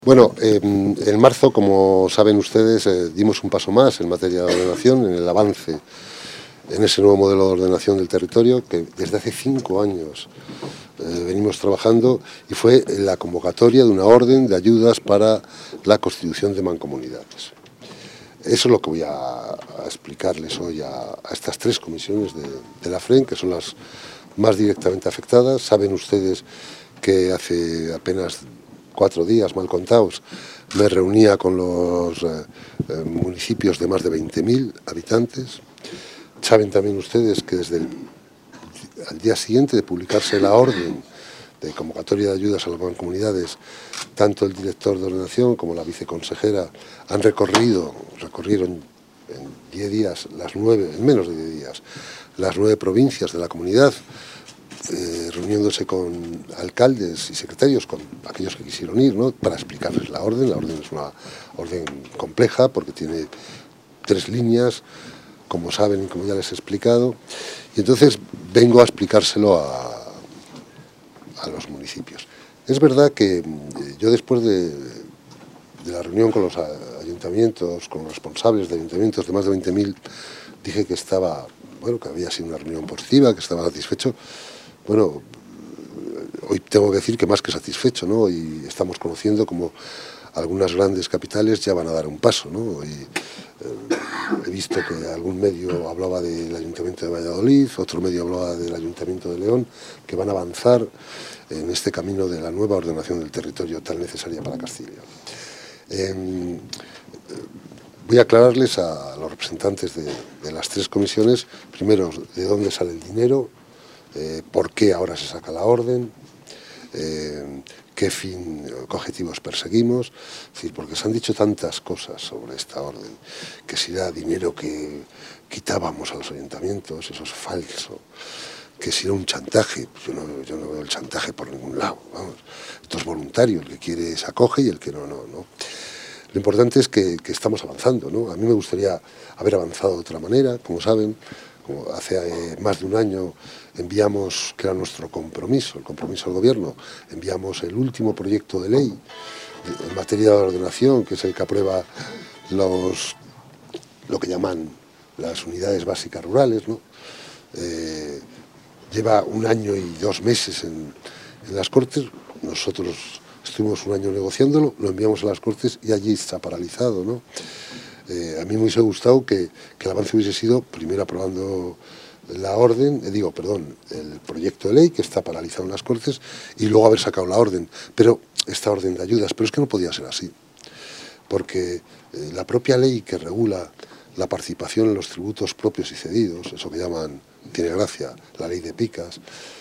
Bueno, en marzo, como saben ustedes, dimos un paso más en materia de ordenación, en el avance en ese nuevo modelo de ordenación del territorio que desde hace 5 años venimos trabajando, y fue la convocatoria de una orden de ayudas para la constitución de mancomunidades. Eso es lo que voy a explicarles hoy a estas 3 comisiones de la FREN, que son las más directamente afectadas. Saben ustedes que hace apenas 4 días, mal contados, me reunía con los municipios de más de 20.000 habitantes. Saben también ustedes que desde al día siguiente de publicarse la orden de convocatoria de ayudas a las mancomunidades, tanto el director de ordenación como la viceconsejera recorrieron en 10 días, en menos de 10 días, las 9 provincias de la comunidad, reuniéndose con alcaldes y secretarios, con aquellos que quisieron ir, ¿no?, para explicarles la orden. La orden es una orden compleja porque tiene 3 líneas, como saben y como ya les he explicado, y entonces vengo a explicárselo a los municipios. Es verdad que yo, después de la reunión con los ayuntamientos, con los responsables de ayuntamientos de más de 20.000, dije que estaba, bueno, que había sido una reunión positiva, que estaba satisfecho. Bueno, hoy tengo que decir que más que satisfecho, ¿no? Y estamos conociendo cómo algunas grandes capitales ya van a dar un paso, ¿no? Y he visto que algún medio hablaba del Ayuntamiento de Valladolid, otro medio hablaba del Ayuntamiento de León, que van a avanzar en este camino de la nueva ordenación del territorio tan necesaria para Castilla. Voy a aclararles a los representantes de las 3 comisiones, primero, de dónde sale el dinero, por qué ahora se saca la orden, qué objetivos perseguimos. Es decir, porque se han dicho tantas cosas sobre esta orden, que si era dinero que quitábamos a los ayuntamientos, eso es falso, que si era un chantaje, pues yo no veo el chantaje por ningún lado, vamos. Esto es voluntario, el que quiere se acoge y el que no. Lo importante es que estamos avanzando, ¿no? A mí me gustaría haber avanzado de otra manera. Como saben, hace más de un año enviamos, que era nuestro compromiso, el compromiso del Gobierno, enviamos el último proyecto de ley en materia de ordenación, que es el que aprueba lo que llaman las unidades básicas rurales, ¿no? Lleva 1 año y 2 meses en las Cortes. Nosotros estuvimos 1 año negociándolo, lo enviamos a las Cortes y allí está paralizado, ¿no? A mí me hubiese gustado que el avance hubiese sido primero aprobando la orden, el proyecto de ley, que está paralizado en las Cortes, y luego haber sacado la orden, esta orden de ayudas. Pero es que no podía ser así, porque la propia ley que regula la participación en los tributos propios y cedidos, eso que llaman, tiene gracia, la ley de picas,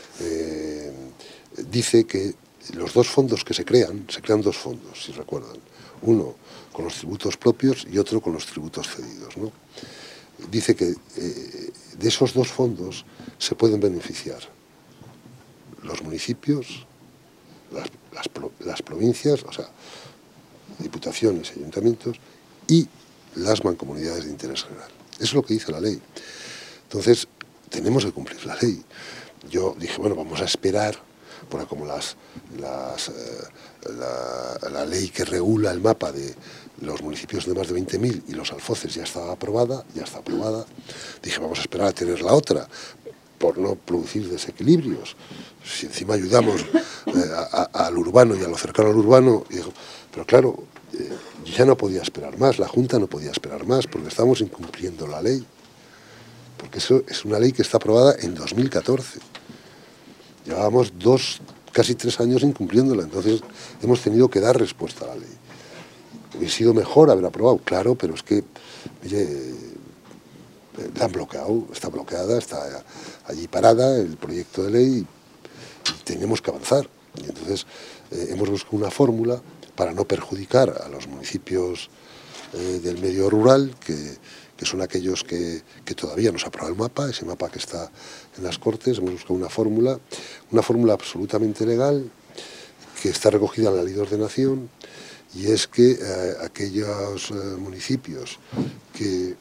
dice que los 2 fondos que se crean 2 fondos, si recuerdan. Uno con los tributos propios y otro con los tributos cedidos, ¿no? Dice que de esos 2 fondos se pueden beneficiar los municipios, las provincias, o sea, diputaciones y ayuntamientos, y las mancomunidades de interés general. Eso es lo que dice la ley. Entonces, tenemos que cumplir la ley. Yo dije, bueno, vamos a esperar, porque como la ley que regula el mapa de los municipios de más de 20.000 y los alfoces ya está aprobada, dije, vamos a esperar a tener la otra, por no producir desequilibrios. Si encima ayudamos al urbano y a lo cercano al urbano, pero claro, yo ya no podía esperar más, la Junta no podía esperar más, porque estamos incumpliendo la ley, porque eso es una ley que está aprobada en 2014. Llevábamos casi 3 años incumpliéndola, entonces hemos tenido que dar respuesta a la ley. Hubiera sido mejor haber aprobado, claro, pero es que, oye, la han bloqueado, está bloqueada, está allí parada el proyecto de ley, y tenemos que avanzar. Y entonces hemos buscado una fórmula para no perjudicar a los municipios del medio rural, que son aquellos que todavía no se ha aprobado el mapa, ese mapa que está en las Cortes. Hemos buscado una fórmula absolutamente legal, que está recogida en la ley de ordenación, y es que aquellos municipios que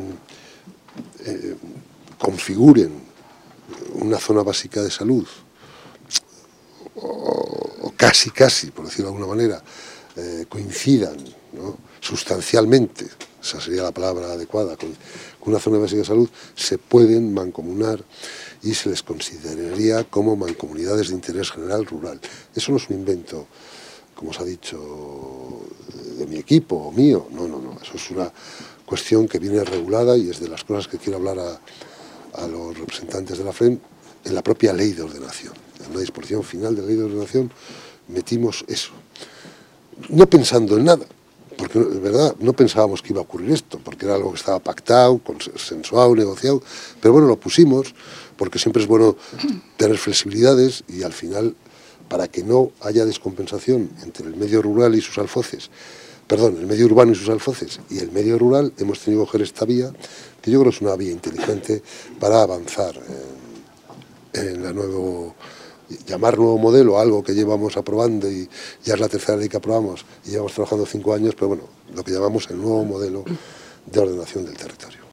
configuren una zona básica de salud, o casi, por decirlo de alguna manera, coincidan, ¿no?, sustancialmente, esa sería la palabra adecuada, con una zona básica de salud, se pueden mancomunar y se les consideraría como mancomunidades de interés general rural. Eso no es un invento, como os ha dicho, de mi equipo o mío, no, eso es una cuestión que viene regulada y es de las cosas que quiero hablar a los representantes de la FREN en la propia ley de ordenación. En una disposición final de la ley de ordenación metimos eso, no pensando en nada, porque de verdad no pensábamos que iba a ocurrir esto, porque era algo que estaba pactado, consensuado, negociado, pero bueno, lo pusimos porque siempre es bueno tener flexibilidades y al final, para que no haya descompensación entre el medio rural y sus alfoces, perdón, el medio urbano y sus alfoces y el medio rural, hemos tenido que coger esta vía, que yo creo que es una vía inteligente para avanzar en la llamar nuevo modelo, algo que llevamos aprobando y ya es la tercera ley que aprobamos y llevamos trabajando 5 años, pero bueno, lo que llamamos el nuevo modelo de ordenación del territorio.